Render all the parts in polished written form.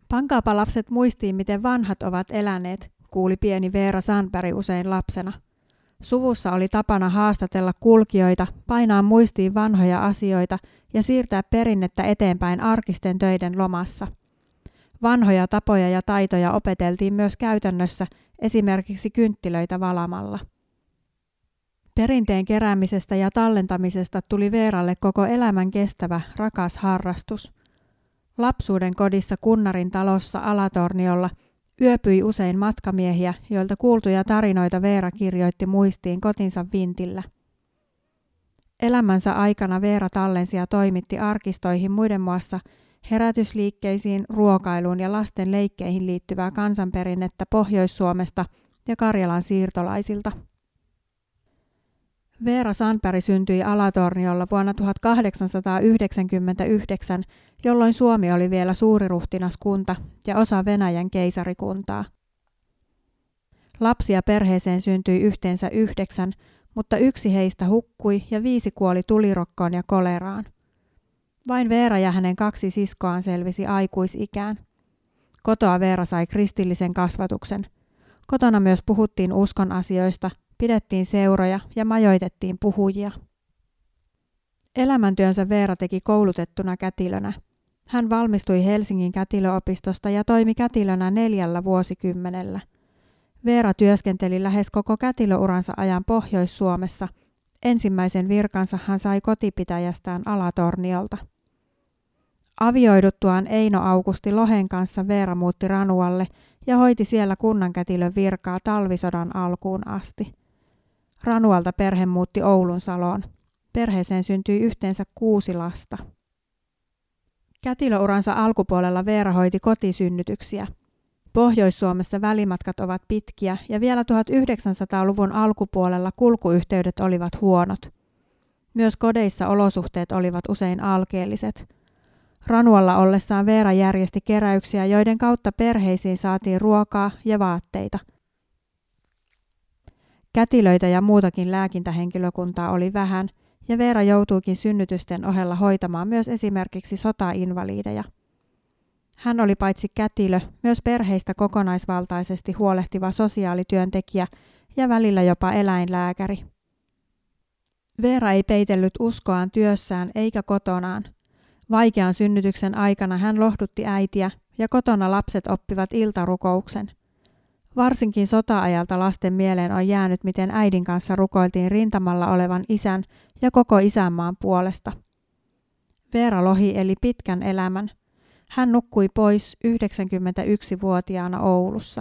Pankaapa lapset muistiin, miten vanhat ovat eläneet, kuuli pieni Veera Sandberg usein lapsena. Suvussa oli tapana haastatella kulkijoita, painaa muistiin vanhoja asioita ja siirtää perinnettä eteenpäin arkisten töiden lomassa. Vanhoja tapoja ja taitoja opeteltiin myös käytännössä, esimerkiksi kynttilöitä valamalla. Perinteen keräämisestä ja tallentamisesta tuli Veeralle koko elämän kestävä, rakas harrastus. Lapsuuden kodissa Kunnarin talossa Alatorniolla yöpyi usein matkamiehiä, joilta kuultuja tarinoita Veera kirjoitti muistiin kotinsa vintillä. Elämänsä aikana Veera tallensi ja toimitti arkistoihin muiden muassa herätysliikkeisiin, ruokailuun ja lasten leikkeihin liittyvää kansanperinnettä Pohjois-Suomesta ja Karjalan siirtolaisilta. Veera Sandberg syntyi Alatorniolla vuonna 1899, jolloin Suomi oli vielä suuriruhtinaskunta ja osa Venäjän keisarikuntaa. Lapsia perheeseen syntyi yhteensä 9, mutta 1 heistä hukkui ja 5 kuoli tulirokkoon ja koleraan. Vain Veera ja hänen 2 siskoaan selvisi aikuisikään. Kotoa Veera sai kristillisen kasvatuksen. Kotona myös puhuttiin uskon asioista, pidettiin seuroja ja majoitettiin puhujia. Elämäntyönsä Veera teki koulutettuna kätilönä. Hän valmistui Helsingin kätilöopistosta ja toimi kätilönä 4 vuosikymmenellä. Veera työskenteli lähes koko kätilöuransa ajan Pohjois-Suomessa. Ensimmäisen virkansa hän sai kotipitäjästään Alatorniolta. Avioiduttuaan Eino Aukusti Lohen kanssa Veera muutti Ranualle ja hoiti siellä kunnankätilön virkaa talvisodan alkuun asti. Ranualta perhe muutti Oulunsaloon. Perheeseen syntyi yhteensä 6 lasta. Kätilöuransa alkupuolella Veera hoiti kotisynnytyksiä. Pohjois-Suomessa välimatkat ovat pitkiä ja vielä 1900-luvun alkupuolella kulkuyhteydet olivat huonot. Myös kodeissa olosuhteet olivat usein alkeelliset. Ranualla ollessaan Veera järjesti keräyksiä, joiden kautta perheisiin saatiin ruokaa ja vaatteita. Kätilöitä ja muutakin lääkintähenkilökuntaa oli vähän, ja Veera joutuikin synnytysten ohella hoitamaan myös esimerkiksi sotainvaliideja. Hän oli paitsi kätilö, myös perheistä kokonaisvaltaisesti huolehtiva sosiaalityöntekijä ja välillä jopa eläinlääkäri. Veera ei peitellyt uskoaan työssään eikä kotonaan. Vaikean synnytyksen aikana hän lohdutti äitiä ja kotona lapset oppivat iltarukouksen. Varsinkin sota-ajalta lasten mieleen on jäänyt, miten äidin kanssa rukoiltiin rintamalla olevan isän ja koko isänmaan puolesta. Veera Lohi eli pitkän elämän. Hän nukkui pois 91-vuotiaana Oulussa.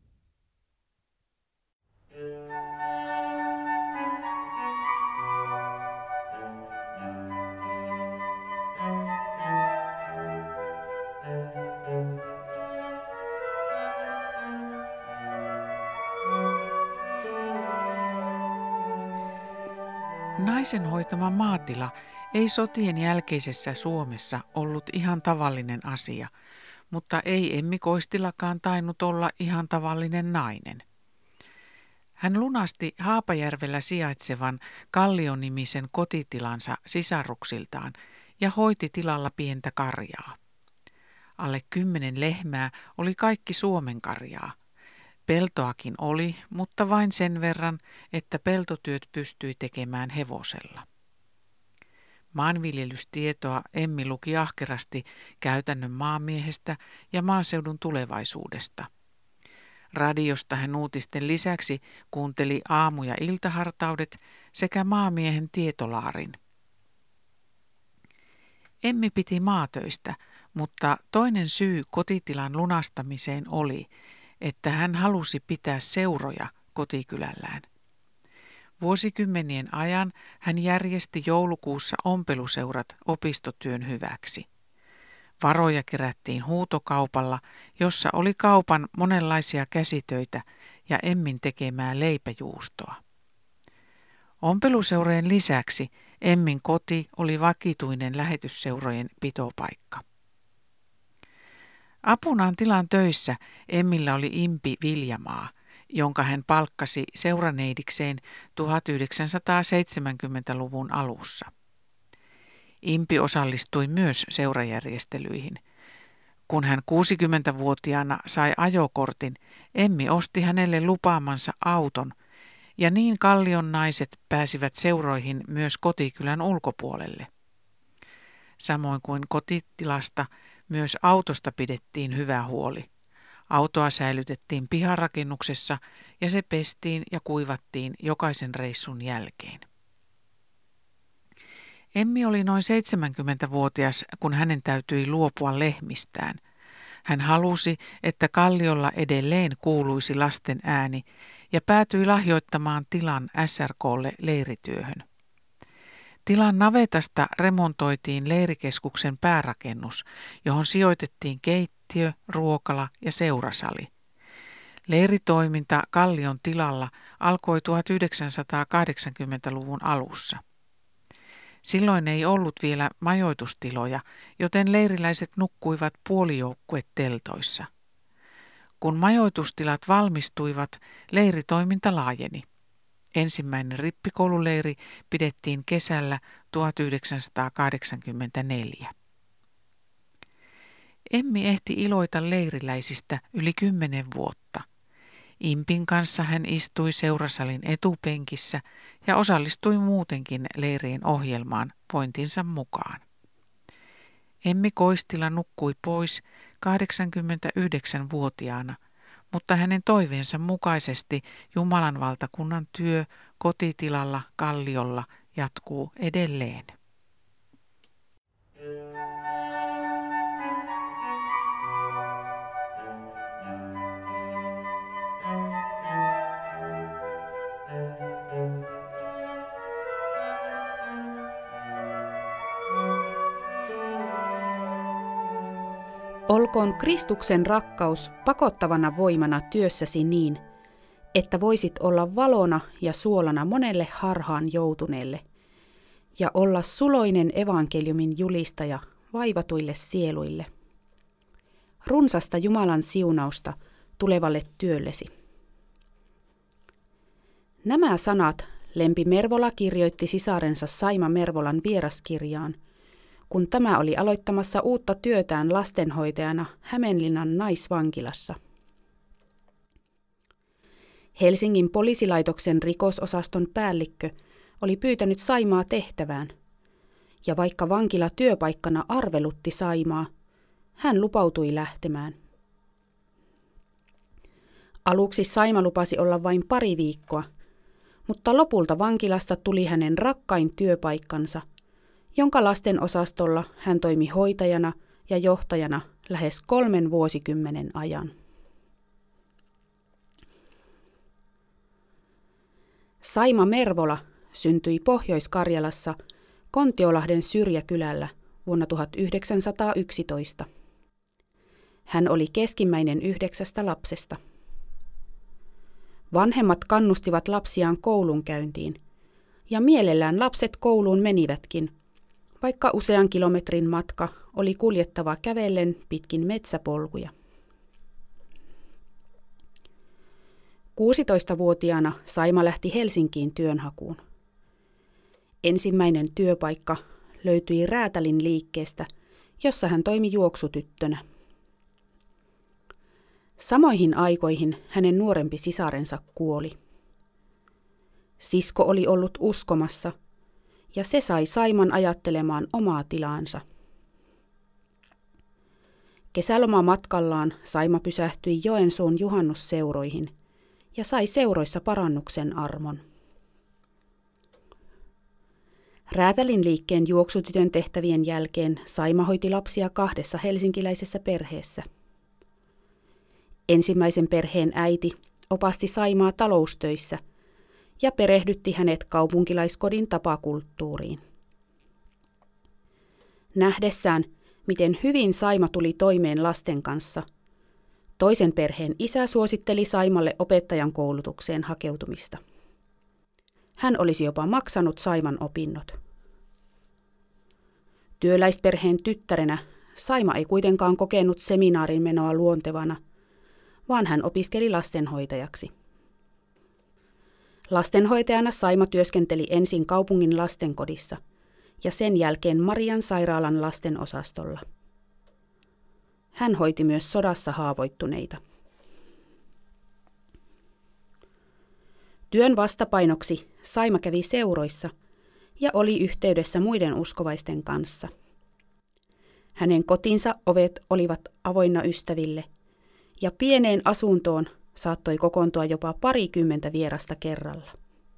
Naisen hoitama maatila ei sotien jälkeisessä Suomessa ollut ihan tavallinen asia, mutta ei Emmi Koistilakaan tainnut olla ihan tavallinen nainen. Hän lunasti Haapajärvellä sijaitsevan Kallion-nimisen kotitilansa sisaruksiltaan ja hoiti tilalla pientä karjaa. Alle 10 lehmää oli kaikki Suomen karjaa. Peltoakin oli, mutta vain sen verran, että peltotyöt pystyi tekemään hevosella. Maanviljelystietoa Emmi luki ahkerasti käytännön maamiehestä ja maaseudun tulevaisuudesta. Radiosta hän uutisten lisäksi kuunteli aamu- ja iltahartaudet sekä maamiehen tietolaarin. Emmi piti maatöistä, mutta toinen syy kotitilan lunastamiseen oli, että hän halusi pitää seuroja kotikylällään. Vuosikymmenien ajan hän järjesti joulukuussa ompeluseurat opistotyön hyväksi. Varoja kerättiin huutokaupalla, jossa oli kaupan monenlaisia käsitöitä ja Emmin tekemää leipäjuustoa. Ompeluseurojen lisäksi Emmin koti oli vakituinen lähetysseurojen pitopaikka. Apunaan tilan töissä Emmillä oli impi Viljamaa, jonka hän palkkasi seuraneidikseen 1970-luvun alussa. Impi osallistui myös seurajärjestelyihin. Kun hän 60-vuotiaana sai ajokortin, Emmi osti hänelle lupaamansa auton, ja niin Kallion naiset pääsivät seuroihin myös kotikylän ulkopuolelle. Samoin kuin kotitilasta, myös autosta pidettiin hyvä huoli. Autoa säilytettiin piharakennuksessa ja se pestiin ja kuivattiin jokaisen reissun jälkeen. Emmi oli noin 70-vuotias, kun hänen täytyi luopua lehmistään. Hän halusi, että Kalliolla edelleen kuuluisi lasten ääni ja päätyi lahjoittamaan tilan SRK:lle leirityöhön. Tilan navetasta remontoitiin leirikeskuksen päärakennus, johon sijoitettiin keittiö, ruokala ja seurasali. Leiritoiminta Kallion tilalla alkoi 1980-luvun alussa. Silloin ei ollut vielä majoitustiloja, joten leiriläiset nukkuivat puolijoukkueteltoissa. Kun majoitustilat valmistuivat, leiritoiminta laajeni. Ensimmäinen rippikoululeiri pidettiin kesällä 1984. Emmi ehti iloita leiriläisistä yli 10 vuotta. Impin kanssa hän istui seurasalin etupenkissä ja osallistui muutenkin leirien ohjelmaan vointinsa mukaan. Emmi Koistila nukkui pois 89-vuotiaana, mutta hänen toiveensa mukaisesti Jumalan valtakunnan työ kotitilalla Kalliolla jatkuu edelleen. Olkoon Kristuksen rakkaus pakottavana voimana työssäsi niin, että voisit olla valona ja suolana monelle harhaan joutuneelle ja olla suloinen evankeliumin julistaja vaivatuille sieluille. Runsasta Jumalan siunausta tulevalle työllesi. Nämä sanat Lempi Mervola kirjoitti sisarensa Saima Mervolan vieraskirjaan, kun tämä oli aloittamassa uutta työtään lastenhoitajana Hämeenlinnan naisvankilassa. Helsingin poliisilaitoksen rikososaston päällikkö oli pyytänyt Saimaa tehtävään, ja vaikka vankila työpaikkana arvelutti Saimaa, hän lupautui lähtemään. Aluksi Saima lupasi olla vain pari viikkoa, mutta lopulta vankilasta tuli hänen rakkain työpaikkansa, jonka lastenosastolla hän toimi hoitajana ja johtajana lähes 3 vuosikymmenen ajan. Saima Mervola syntyi Pohjois-Karjalassa Kontiolahden Syrjäkylällä vuonna 1911. Hän oli keskimmäinen 9 lapsesta. Vanhemmat kannustivat lapsiaan koulunkäyntiin, ja mielellään lapset kouluun menivätkin, vaikka usean kilometrin matka oli kuljettava kävellen pitkin metsäpolkuja. 16-vuotiaana Saima lähti Helsinkiin työnhakuun. Ensimmäinen työpaikka löytyi Räätälin liikkeestä, jossa hän toimi juoksutyttönä. Samoihin aikoihin hänen nuorempi sisarensa kuoli. Sisko oli ollut uskomassa, ja se sai Saiman ajattelemaan omaa tilaansa. Kesälomamatkallaan Saima pysähtyi Joensuun juhannusseuroihin ja sai seuroissa parannuksen armon. Räätälin liikkeen juoksutytön tehtävien jälkeen Saima hoiti lapsia 2 helsinkiläisessä perheessä. Ensimmäisen perheen äiti opasti Saimaa taloustöissä ja perehdytti hänet kaupunkilaiskodin tapakulttuuriin. Nähdessään, miten hyvin Saima tuli toimeen lasten kanssa, toisen perheen isä suositteli Saimalle opettajan koulutukseen hakeutumista. Hän olisi jopa maksanut Saiman opinnot. Työläisperheen tyttärenä Saima ei kuitenkaan kokenut seminaarin menoa luontevana, vaan hän opiskeli lastenhoitajaksi. Lastenhoitajana Saima työskenteli ensin kaupungin lastenkodissa ja sen jälkeen Marian sairaalan lastenosastolla. Hän hoiti myös sodassa haavoittuneita. Työn vastapainoksi Saima kävi seuroissa ja oli yhteydessä muiden uskovaisten kanssa. Hänen kotinsa ovet olivat avoinna ystäville, ja pieneen asuntoon saattoi kokoontua jopa 20 vierasta kerralla.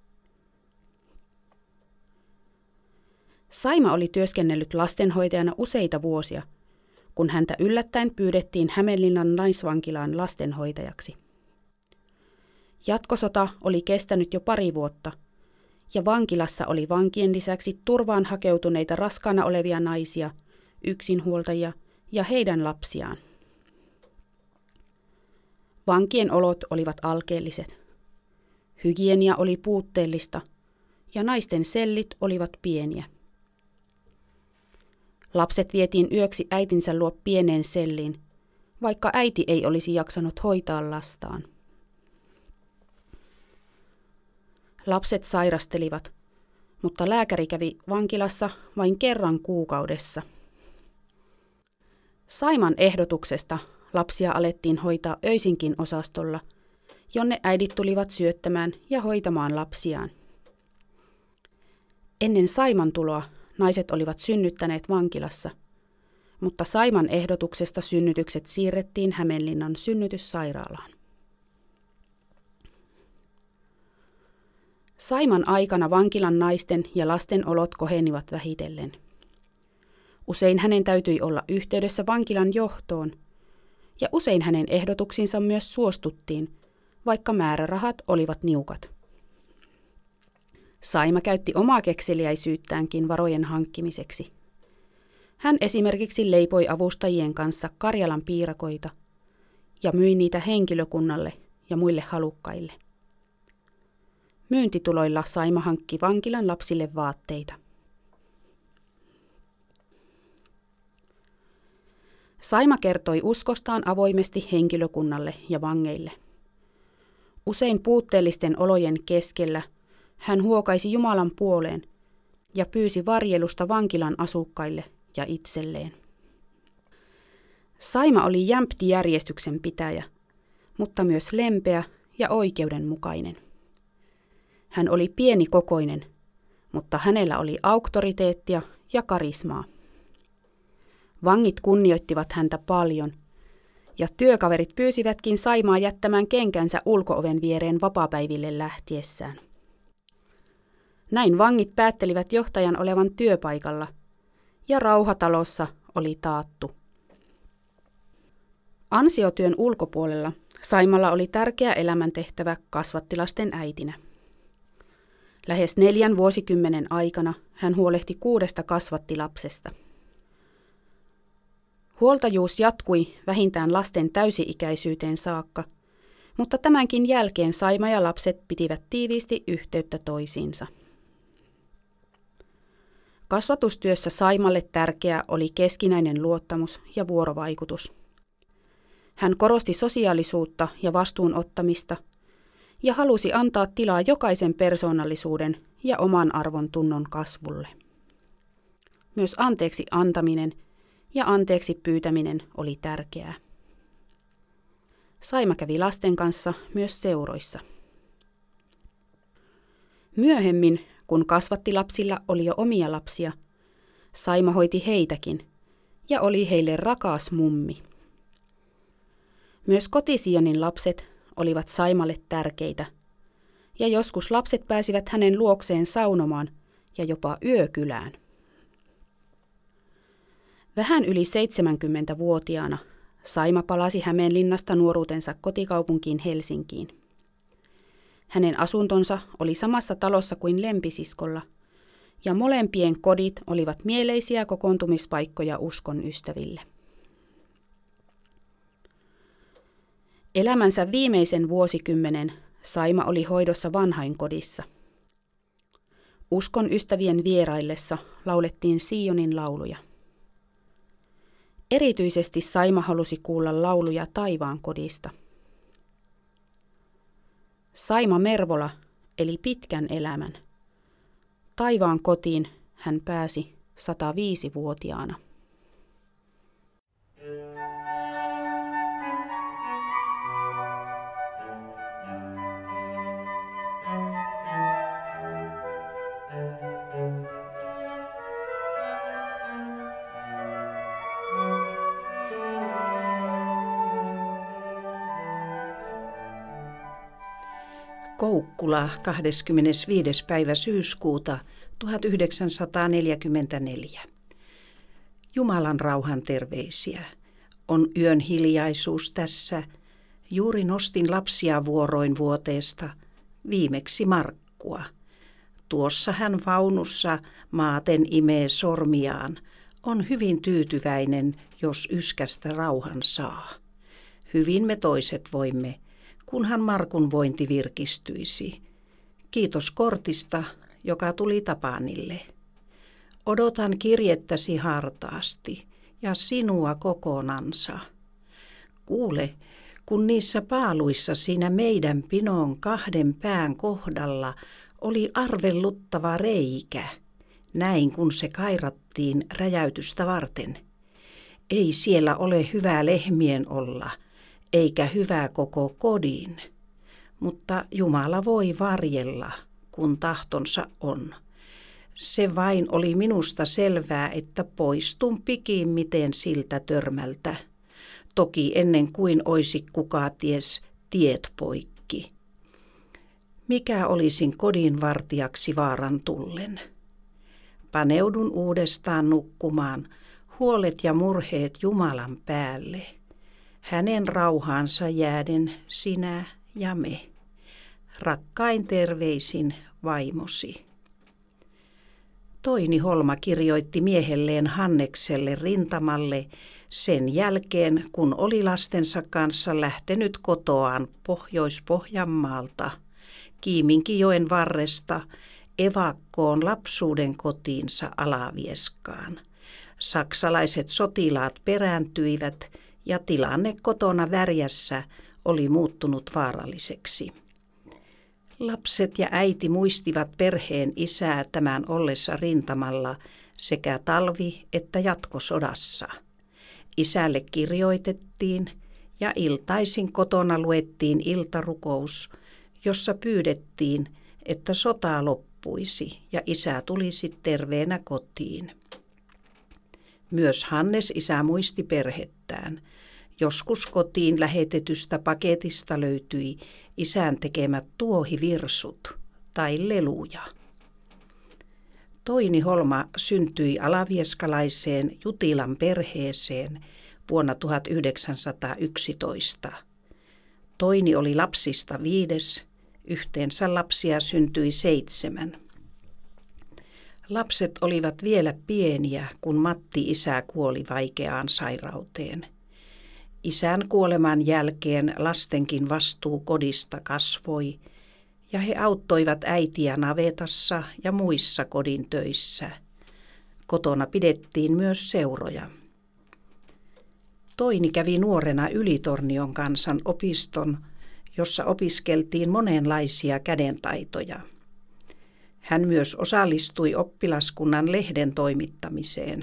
Saima oli työskennellyt lastenhoitajana useita vuosia, kun häntä yllättäen pyydettiin Hämeenlinnan naisvankilaan lastenhoitajaksi. Jatkosota oli kestänyt jo 2 vuotta, ja vankilassa oli vankien lisäksi turvaan hakeutuneita raskaana olevia naisia, yksinhuoltajia ja heidän lapsiaan. Vankien olot olivat alkeelliset. Hygienia oli puutteellista ja naisten sellit olivat pieniä. Lapset vietiin yöksi äitinsä luo pieneen selliin, vaikka äiti ei olisi jaksanut hoitaa lastaan. Lapset sairastelivat, mutta lääkäri kävi vankilassa vain kerran kuukaudessa. Saiman ehdotuksesta lapsia alettiin hoitaa öisinkin osastolla, jonne äidit tulivat syöttämään ja hoitamaan lapsiaan. Ennen Saiman tuloa naiset olivat synnyttäneet vankilassa, mutta Saiman ehdotuksesta synnytykset siirrettiin Hämeenlinnan synnytyssairaalaan. Saiman aikana vankilan naisten ja lasten olot kohenivat vähitellen. Usein hänen täytyi olla yhteydessä vankilan johtoon, ja usein hänen ehdotuksinsa myös suostuttiin, vaikka määrärahat olivat niukat. Saima käytti omaa kekseliäisyyttäänkin varojen hankkimiseksi. Hän esimerkiksi leipoi avustajien kanssa Karjalan piirakoita ja myi niitä henkilökunnalle ja muille halukkaille. Myyntituloilla Saima hankki vankilan lapsille vaatteita. Saima kertoi uskostaan avoimesti henkilökunnalle ja vangeille. Usein puutteellisten olojen keskellä hän huokaisi Jumalan puoleen ja pyysi varjelusta vankilan asukkaille ja itselleen. Saima oli jämpti järjestyksen pitäjä, mutta myös lempeä ja oikeudenmukainen. Hän oli pienikokoinen, mutta hänellä oli auktoriteettia ja karismaa. Vangit kunnioittivat häntä paljon, ja työkaverit pyysivätkin Saimaa jättämään kenkänsä ulko-oven viereen vapaapäiville lähtiessään. Näin vangit päättelivät johtajan olevan työpaikalla, ja rauhatalossa oli taattu. Ansiotyön ulkopuolella Saimalla oli tärkeä elämäntehtävä kasvattilasten äitinä. Lähes 4 vuosikymmenen aikana hän huolehti 6 kasvattilapsesta. Huoltajuus jatkui vähintään lasten täysi-ikäisyyteen saakka, mutta tämänkin jälkeen Saima ja lapset pitivät tiiviisti yhteyttä toisiinsa. Kasvatustyössä Saimalle tärkeää oli keskinäinen luottamus ja vuorovaikutus. Hän korosti sosiaalisuutta ja vastuun ottamista ja halusi antaa tilaa jokaisen persoonallisuuden ja oman arvon tunnon kasvulle. Myös anteeksi antaminen ja anteeksi pyytäminen oli tärkeää. Saima kävi lasten kanssa myös seuroissa. Myöhemmin, kun kasvattilapsilla oli jo omia lapsia, Saima hoiti heitäkin ja oli heille rakas mummi. Myös koti-Sionin lapset olivat Saimalle tärkeitä, ja joskus lapset pääsivät hänen luokseen saunomaan ja jopa yökylään. Vähän yli 70-vuotiaana Saima palasi Hämeenlinnasta nuoruutensa kotikaupunkiin Helsinkiin. Hänen asuntonsa oli samassa talossa kuin lempisiskolla, ja molempien kodit olivat mieleisiä kokoontumispaikkoja uskon ystäville. Elämänsä viimeisen vuosikymmenen Saima oli hoidossa vanhainkodissa. Uskon ystävien vieraillessa laulettiin Sionin lauluja. Erityisesti Saima halusi kuulla lauluja taivaan kodista. Saima Mervola eli pitkän elämän. Taivaan kotiin hän pääsi 105-vuotiaana. Koukkula 25. päivä syyskuuta 1944. Jumalan rauhan terveisiä. On yön hiljaisuus tässä. Juuri nostin lapsia vuoroin vuoteesta, viimeksi Markkua. Tuossa hän vaunussa maaten imee sormiaan. On hyvin tyytyväinen, jos yskästä rauhan saa. Hyvin me toiset voimme, kunhan Markun vointi virkistyisi. Kiitos kortista, joka tuli Tapanille. Odotan kirjettäsi hartaasti ja sinua kokonansa. Kuule, kun niissä paaluissa siinä meidän pinon 2 pään kohdalla oli arvelluttava reikä, näin kun se kairattiin räjäytystä varten. Ei siellä ole hyvä lehmien olla, eikä hyvä koko kodin, mutta Jumala voi varjella, kun tahtonsa on. Se vain oli minusta selvää, että poistun pikimmiten siltä törmältä. Toki ennen kuin oisi kuka ties tiet poikki. Mikä olisin kodin vartijaksi vaaran tullen? Paneudun uudestaan nukkumaan, huolet ja murheet Jumalan päälle. Hänen rauhaansa jääden sinä ja me. Rakkain terveisin vaimosi. Toini Holma kirjoitti miehelleen Hannekselle rintamalle sen jälkeen, kun oli lastensa kanssa lähtenyt kotoaan Pohjois-Pohjanmaalta, Kiiminkijoen varresta, evakkoon lapsuuden kotiinsa Alavieskaan. Saksalaiset sotilaat perääntyivät ja tilanne kotona Värjässä oli muuttunut vaaralliseksi. Lapset ja äiti muistivat perheen isää tämän ollessa rintamalla sekä talvi- että jatkosodassa. Isälle kirjoitettiin ja iltaisin kotona luettiin iltarukous, jossa pyydettiin, että sota loppuisi ja isä tulisi terveenä kotiin. Myös Hannes isä muisti perhettään. Joskus kotiin lähetetystä paketista löytyi isän tekemät tuohivirsut tai leluja. Toini Holma syntyi alavieskalaiseen Jutilan perheeseen vuonna 1911. Toini oli lapsista 5, yhteensä lapsia syntyi 7. Lapset olivat vielä pieniä, kun Matti isä kuoli vaikeaan sairauteen. Isän kuoleman jälkeen lastenkin vastuu kodista kasvoi, ja he auttoivat äitiä navetassa ja muissa kodin töissä. Kotona pidettiin myös seuroja. Toini kävi nuorena Ylitornion kansan opiston, jossa opiskeltiin monenlaisia kädentaitoja. Hän myös osallistui oppilaskunnan lehden toimittamiseen.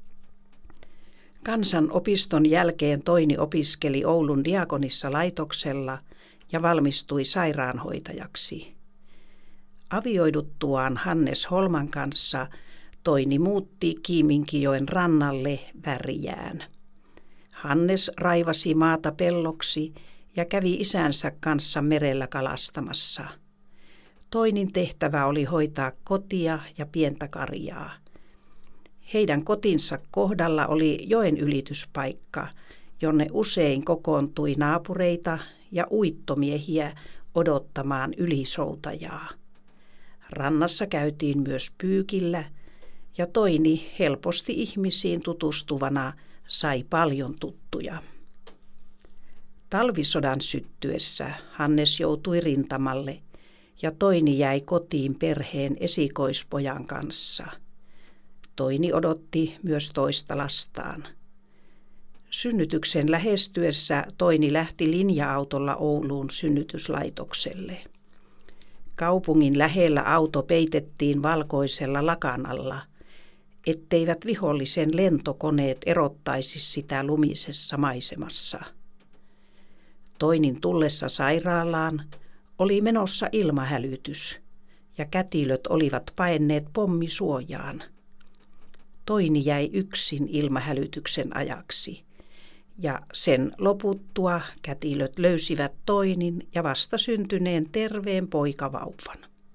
Kansanopiston jälkeen Toini opiskeli Oulun Diakonissalaitoksella ja valmistui sairaanhoitajaksi. Avioiduttuaan Hannes Holman kanssa Toini muutti Kiiminkijoen rannalle Värjään. Hannes raivasi maata pelloksi ja kävi isänsä kanssa merellä kalastamassa. Toinin tehtävä oli hoitaa kotia ja pientä karjaa. Heidän kotinsa kohdalla oli joen ylityspaikka, jonne usein kokoontui naapureita ja uittomiehiä odottamaan ylisoutajaa. Rannassa käytiin myös pyykillä ja Toini helposti ihmisiin tutustuvana sai paljon tuttuja. Talvisodan syttyessä Hannes joutui rintamalle ja Toini jäi kotiin perheen esikoispojan kanssa. Toini odotti myös toista lastaan. Synnytyksen lähestyessä Toini lähti linja-autolla Ouluun synnytyslaitokselle. Kaupungin lähellä auto peitettiin valkoisella lakanalla, etteivät vihollisen lentokoneet erottaisi sitä lumisessa maisemassa. Toinin tullessa sairaalaan oli menossa ilmahälytys ja kätilöt olivat paenneet pommisuojaan. Toini jäi yksin ilmahälytyksen ajaksi Ja sen loputtua kätilöt löysivät Toinin ja vastasyntyneen terveen poikavauvan.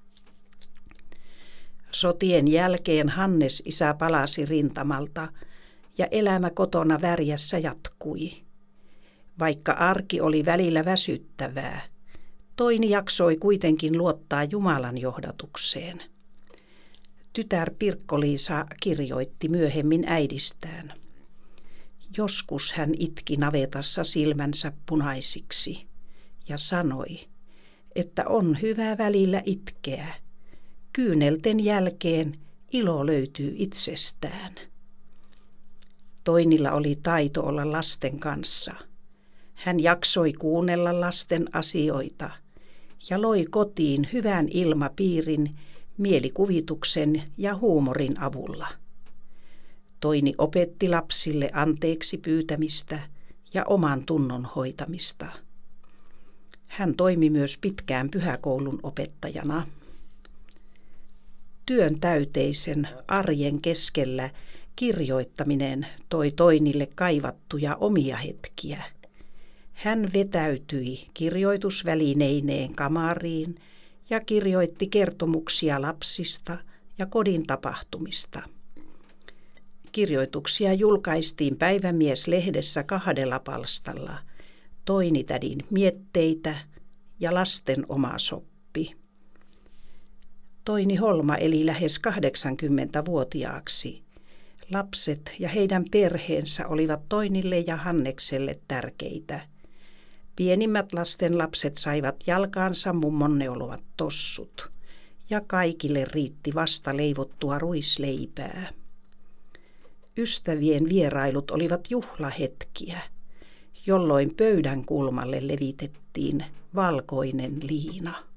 Sotien jälkeen Hannes isä palasi rintamalta ja elämä kotona Värjässä jatkui. Vaikka arki oli välillä väsyttävää, Toini jaksoi kuitenkin luottaa Jumalan johdatukseen. Tytär Pirkko-Liisa kirjoitti myöhemmin äidistään. Joskus hän itki navetassa silmänsä punaisiksi ja sanoi, että on hyvä välillä itkeä. Kyynelten jälkeen ilo löytyy itsestään. Toinilla oli taito olla lasten kanssa. Hän jaksoi kuunnella lasten asioita ja loi kotiin hyvän ilmapiirin mielikuvituksen ja huumorin avulla. Toini opetti lapsille anteeksi pyytämistä ja oman tunnon hoitamista. Hän toimi myös pitkään pyhäkoulun opettajana. Työn täyteisen arjen keskellä kirjoittaminen toi Toinille kaivattuja omia hetkiä. Hän vetäytyi kirjoitusvälineineen kamariin ja kirjoitti kertomuksia lapsista ja kodin tapahtumista. Kirjoituksia julkaistiin Päivämies-lehdessä 2 palstalla, Toini-tädin mietteitä ja lasten oma soppi. Toini Holma eli lähes 80-vuotiaaksi. Lapset ja heidän perheensä olivat Toinille ja Hannekselle tärkeitä. Pienimmät lasten lapset saivat jalkaansa mummon neulovat tossut, ja kaikille riitti vasta leivottua ruisleipää. Ystävien vierailut olivat juhlahetkiä, jolloin pöydän kulmalle levitettiin valkoinen liina.